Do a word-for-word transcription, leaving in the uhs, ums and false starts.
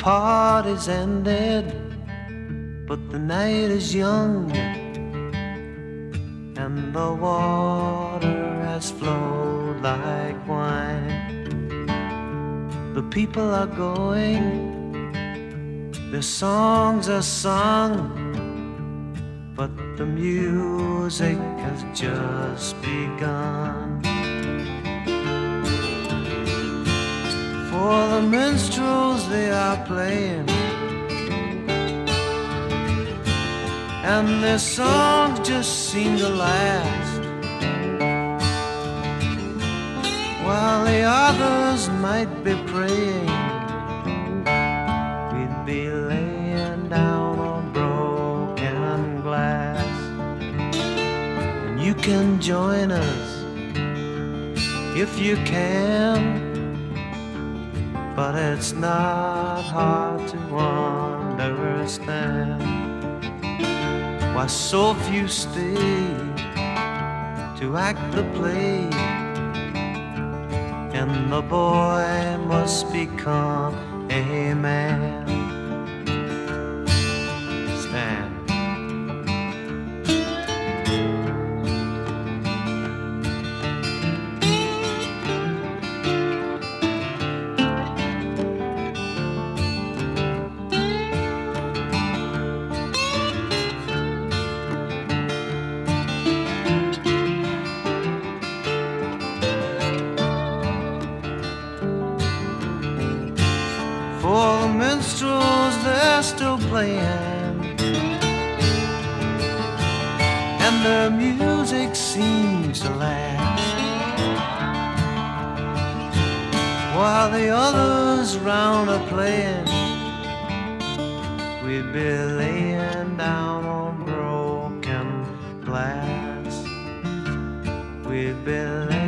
party's ended, but the night is young, and the water has flowed like wine. The people are going, their songs are sung, but the music has just begun. For the minstrels they are playing, and their songs just seem to last, while the others might be praying. We'd be laying down on broken glass. And you can join us if you can, but it's not hard to understand why so few stay to act the play, and the boy must become a man. Stand. For the minstrels they're still playing, and their music seems to last, while the others round are playing. We'd be laying down on broken glass. We'd be laying